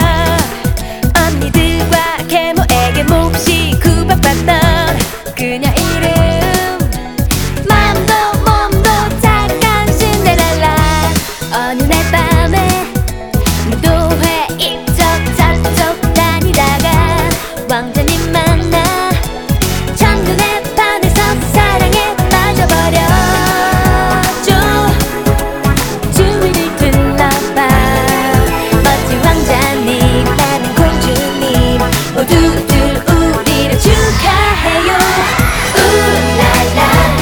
언니들과 계모에게 몹시 구박받던 그녀 이름 맘도 몸도 착한 신데렐라. 어느 날 밤에 무도회 이쪽 저쪽 다니다가 왕자님 만나 첫눈에 반해서 사랑에 빠져버렸죠. 주위를 둘러봐 멋진 왕자님 나는 공주님 모두들 우리를 축하해요. 우랄라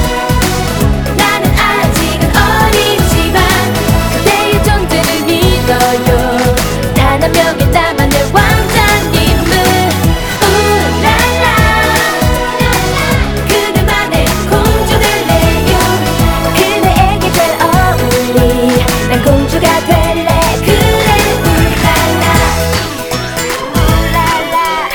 나는 아직은 어리지만 그대의 존재를 믿어요. 단 한 명의 나만의 왕자님은 우랄라 그대만의 공주 될래요. 그대에게 잘 어울리 난 공주가 될래. 그래 우랄라 우랄라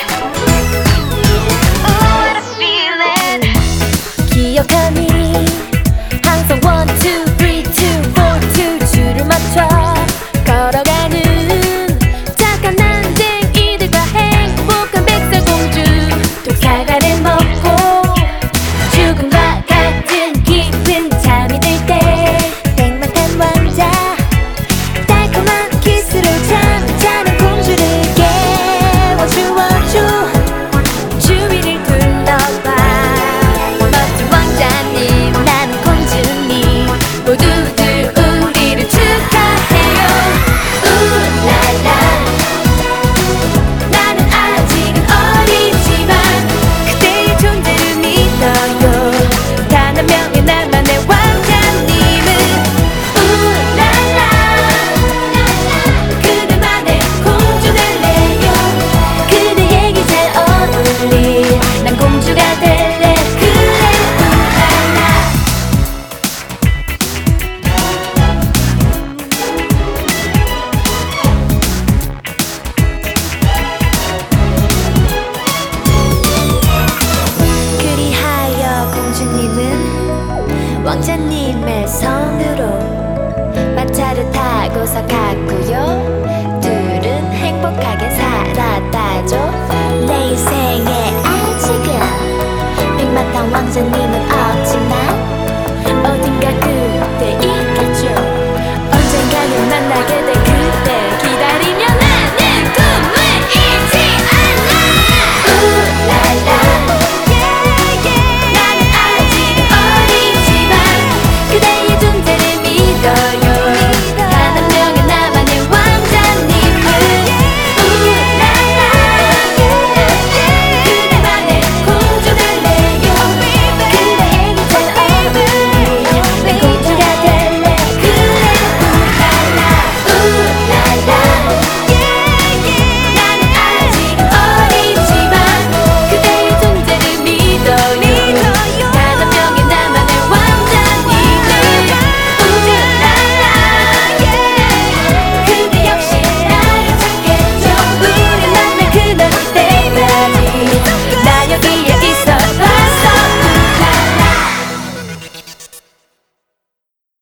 Oh what a feeling. 기억하니 항상 1, 2, 3, 2, 4, 2 줄을 맞춰 걸어가는 착한 난쟁이들과 행복한 백설공주. 독사과를 먹고 죽음과 같은 깊은 잠이 들 때 백만탄 왕자 달콤한 키스로 잠자는 공주를 깨워주어줘. 주위를 둘러봐 멋진 왕자님 나는 공주님 모두들 우리를 축하해요. 우랄라 나는 아직은 어리지만 그대의 존재를 믿어요. 단 한 명의 나만의 왕자님은 우랄라 그대만의 공주 될래요. 그대에게 잘 어울리 난 공주가 될래. 그래 우랄라 그리하여 공주님은 왕자님의 손으로 마차를 타고서 갔고요. 둘은 행복하게